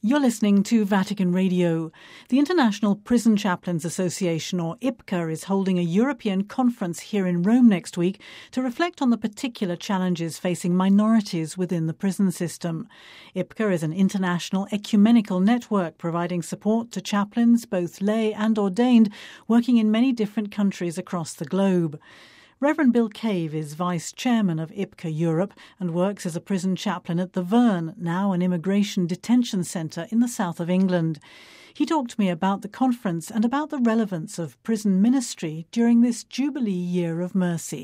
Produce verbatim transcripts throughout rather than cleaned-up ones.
You're listening to Vatican Radio. The International Prison Chaplains Association, or I P C A, is holding a European conference here in Rome next week to reflect on the particular challenges facing minorities within the prison system. I P C A is an international ecumenical network providing support to chaplains, both lay and ordained, working in many different countries across the globe. Reverend Bill Cave is Vice Chairman of I P C A Europe and works as a prison chaplain at the Verne, now an immigration detention centre in the south of England. He talked to me about the conference and about the relevance of prison ministry during this Jubilee Year of Mercy.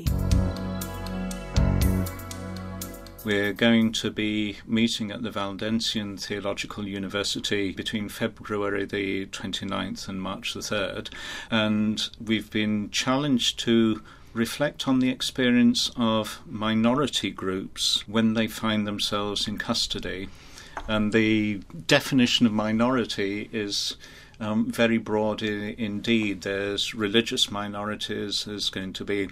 We're going to be meeting at the Valdensian Theological University between February the twenty-ninth and March the third, and we've been challenged to reflect on the experience of minority groups when they find themselves in custody. And the definition of minority is um, very broad I- indeed. There's religious minorities, there's going to be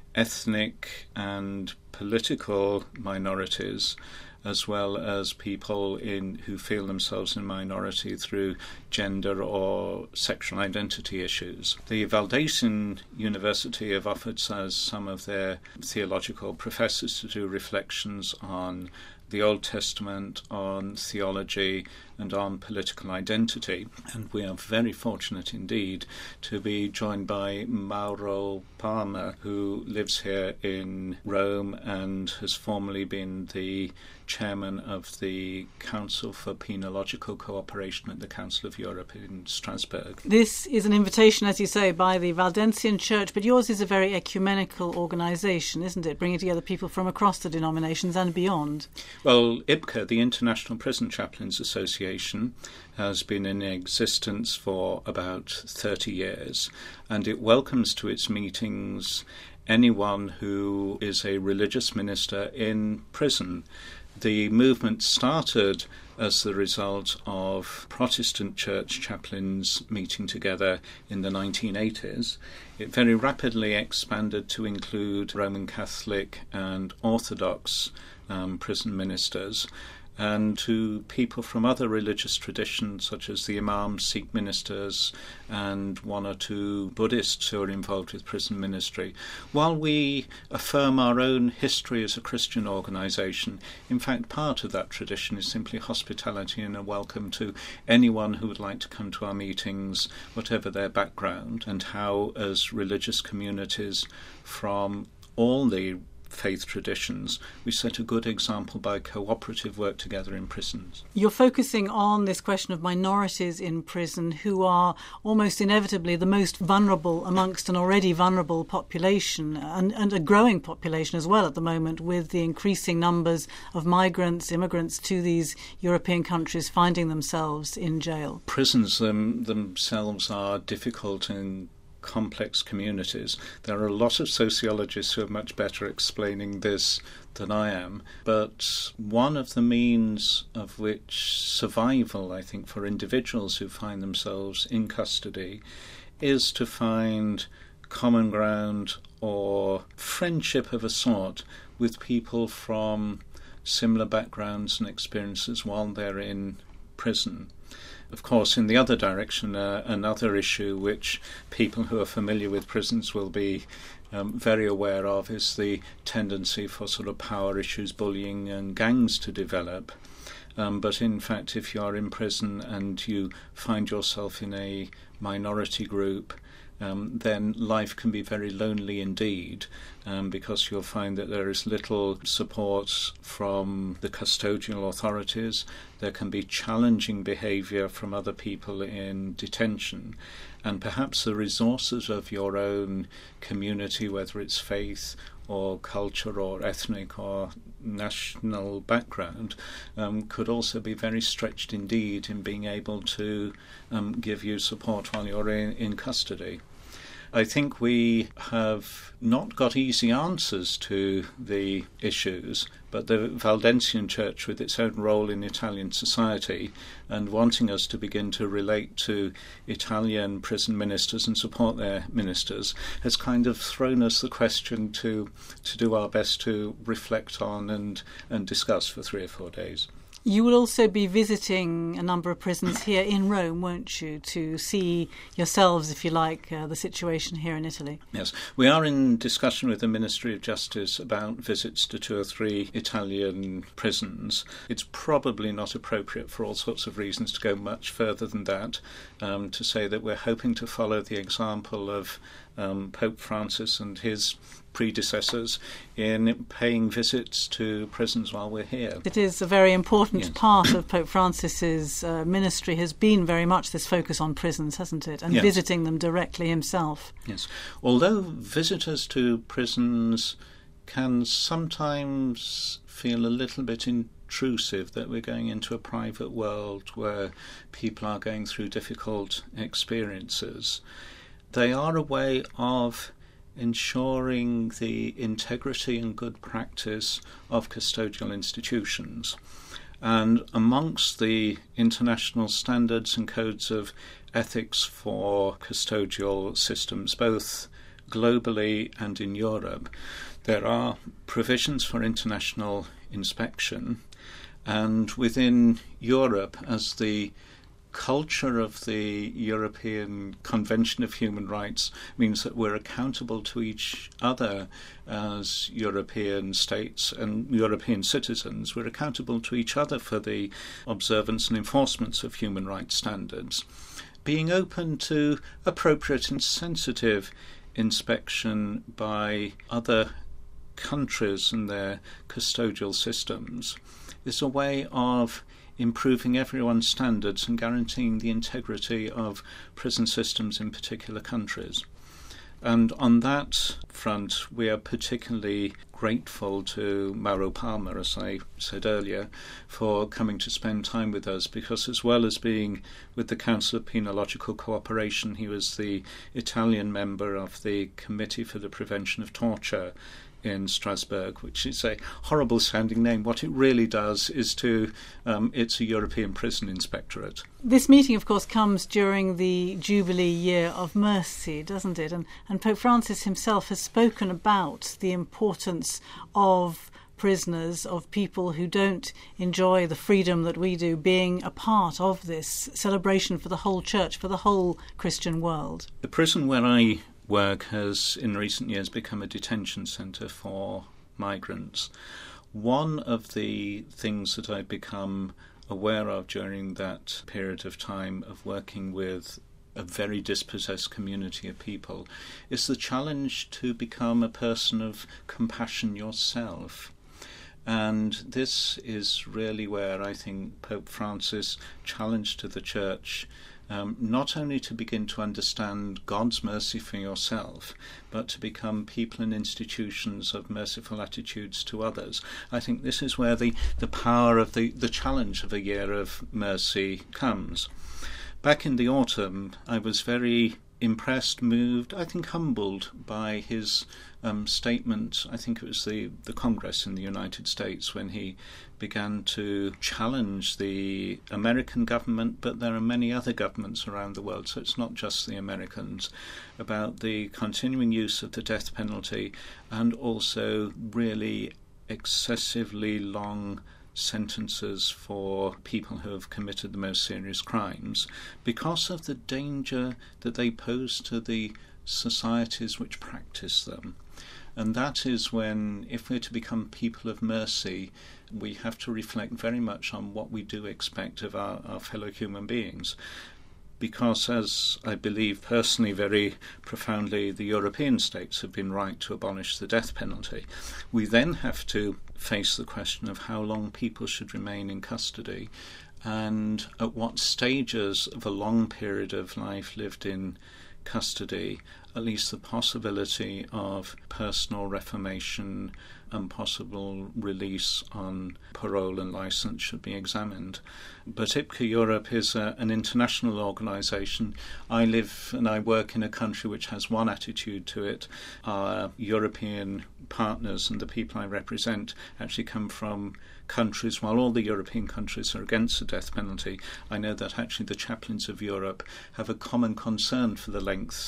ethnic and political minorities, as well as people in who feel themselves in minority through gender or sexual identity issues. The Valdensian University have offered us some of their theological professors to do reflections on the Old Testament, on theology, and on political identity. And we are very fortunate indeed to be joined by Mauro Palma, who lives here in Rome and has formerly been the chairman of the Council for Penological Cooperation at the Council of Europe in Strasbourg. This is an invitation, as you say, by the Valdensian Church, but yours is a very ecumenical organisation, isn't it, bringing together people from across the denominations and beyond? Well, I P C A, the International Prison Chaplains Association, has been in existence for about thirty years, and it welcomes to its meetings anyone who is a religious minister in prison. The movement started as the result of Protestant church chaplains meeting together in the nineteen eighties. It very rapidly expanded to include Roman Catholic and Orthodox um, prison ministers, and to people from other religious traditions such as the Imams, Sikh ministers, and one or two Buddhists who are involved with prison ministry. While we affirm our own history as a Christian organisation, in fact part of that tradition is simply hospitality and a welcome to anyone who would like to come to our meetings, whatever their background, and how as religious communities from all the faith traditions, we set a good example by cooperative work together in prisons. You're focusing on this question of minorities in prison who are almost inevitably the most vulnerable amongst an already vulnerable population, and, and a growing population as well at the moment, with the increasing numbers of migrants, immigrants to these European countries finding themselves in jail. Prisons them, themselves are difficult and complex communities. There are a lot of sociologists who are much better explaining this than I am, but one of the means of which survival, I think, for individuals who find themselves in custody is to find common ground or friendship of a sort with people from similar backgrounds and experiences while they're in prison. Of course, in the other direction, uh, another issue which people who are familiar with prisons will be um, very aware of is the tendency for sort of power issues, bullying and gangs to develop. Um, but in fact, if you are in prison and you find yourself in a minority group, Um, then life can be very lonely indeed, um, because you'll find that there is little support from the custodial authorities. There can be challenging behaviour from other people in detention, and perhaps the resources of your own community, whether it's faith or culture or ethnic or national background, um, could also be very stretched indeed in being able to um, give you support while you're in, in custody. I think we have not got easy answers to the issues, but the Valdensian Church, with its own role in Italian society and wanting us to begin to relate to Italian prison ministers and support their ministers, has kind of thrown us the question to to do our best to reflect on and, and discuss for three or four days. You will also be visiting a number of prisons here in Rome, won't you, to see yourselves, if you like, uh, the situation here in Italy? Yes, we are in discussion with the Ministry of Justice about visits to two or three Italian prisons. It's probably not appropriate for all sorts of reasons to go much further than that, um, to say that we're hoping to follow the example of um, Pope Francis and his predecessors in paying visits to prisons while we're here. It is a very important yes. part of Pope Francis's uh, ministry has been very much this focus on prisons, hasn't it? And yes. visiting them directly himself. Yes. Although visitors to prisons can sometimes feel a little bit intrusive, that we're going into a private world where people are going through difficult experiences, they are a way of ensuring the integrity and good practice of custodial institutions. And amongst the international standards and codes of ethics for custodial systems, both globally and in Europe, there are provisions for international inspection. And within Europe, as the culture of the European Convention of Human Rights means that we're accountable to each other as European states and European citizens. We're accountable to each other for the observance and enforcement of human rights standards. Being open to appropriate and sensitive inspection by other countries and their custodial systems is a way of improving everyone's standards and guaranteeing the integrity of prison systems in particular countries. And on that front, we are particularly grateful to Mauro Palma, as I said earlier, for coming to spend time with us, because as well as being with the Council of Penological Cooperation, he was the Italian member of the Committee for the Prevention of Torture in Strasbourg, which is a horrible sounding name. What it really does is to, um, it's a European Prison Inspectorate. This meeting, of course, comes during the Jubilee Year of Mercy, doesn't it? And, and Pope Francis himself has spoken about the importance of prisoners, of people who don't enjoy the freedom that we do, being a part of this celebration for the whole church, for the whole Christian world. The prison where I work has in recent years become a detention centre for migrants. One of the things that I've become aware of during that period of time of working with a very dispossessed community of people is the challenge to become a person of compassion yourself. And this is really where I think Pope Francis challenged to the Church Um, not only to begin to understand God's mercy for yourself, but to become people and institutions of merciful attitudes to others. I think this is where the, the power of the, the challenge of a year of mercy comes. Back in the autumn, I was very impressed, moved, I think humbled by his um, statement. I think it was the, the Congress in the United States when he began to challenge the American government, but there are many other governments around the world, so it's not just the Americans, about the continuing use of the death penalty and also really excessively long sentences for people who have committed the most serious crimes because of the danger that they pose to the societies which practice them. And that is when, if we're to become people of mercy, we have to reflect very much on what we do expect of our, our fellow human beings. Because, as I believe personally very profoundly, the European states have been right to abolish the death penalty, we then have to face the question of how long people should remain in custody and at what stages of a long period of life lived in custody at least the possibility of personal reformation and possible release on parole and license should be examined. But I P C A Europe is a, an international organisation. I live and I work in a country which has one attitude to it. Our European partners and the people I represent actually come from countries, while all the European countries are against the death penalty, I know that actually the chaplains of Europe have a common concern for the length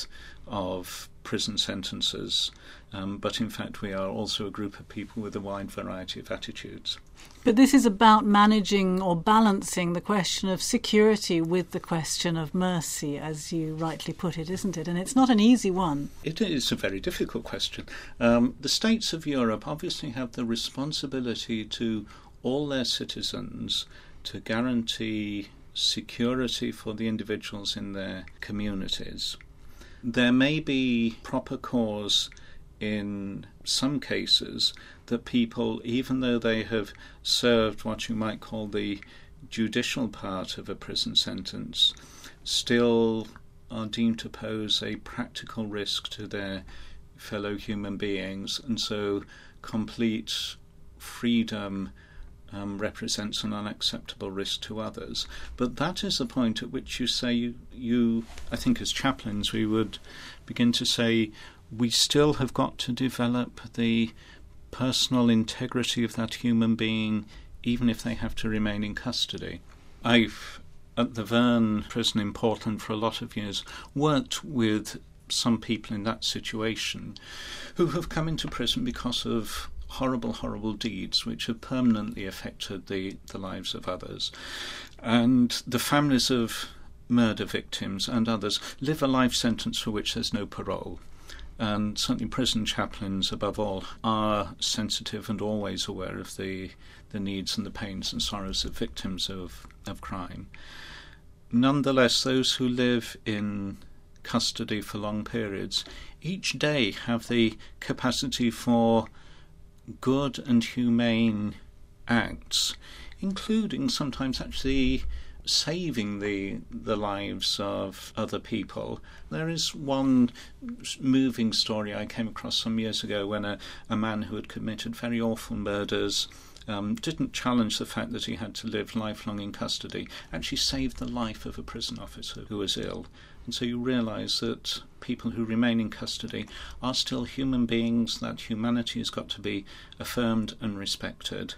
of prison sentences, um, but in fact we are also a group of people with a wide variety of attitudes. But this is about managing or balancing the question of security with the question of mercy, as you rightly put it, isn't it? And it's not an easy one. It is a very difficult question. Um, the states of Europe obviously have the responsibility to all their citizens to guarantee security for the individuals in their communities. There may be proper cause in some cases that people, even though they have served what you might call the judicial part of a prison sentence, still are deemed to pose a practical risk to their fellow human beings, and so complete freedom Um, represents an unacceptable risk to others. But that is the point at which you say, you, you, I think as chaplains, we would begin to say we still have got to develop the personal integrity of that human being, even if they have to remain in custody. I've, at the Verne prison in Portland for a lot of years, worked with some people in that situation who have come into prison because of horrible, horrible deeds which have permanently affected the, the lives of others. And the families of murder victims and others live a life sentence for which there's no parole. And certainly prison chaplains, above all, are sensitive and always aware of the, the needs and the pains and sorrows of victims of, of crime. Nonetheless, those who live in custody for long periods each day have the capacity for good and humane acts, including sometimes actually saving the the lives of other people. There is one moving story I came across some years ago when a, a man who had committed very awful murders um, didn't challenge the fact that he had to live lifelong in custody, actually saved the life of a prison officer who was ill. And so you realise that people who remain in custody are still human beings, that humanity has got to be affirmed and respected.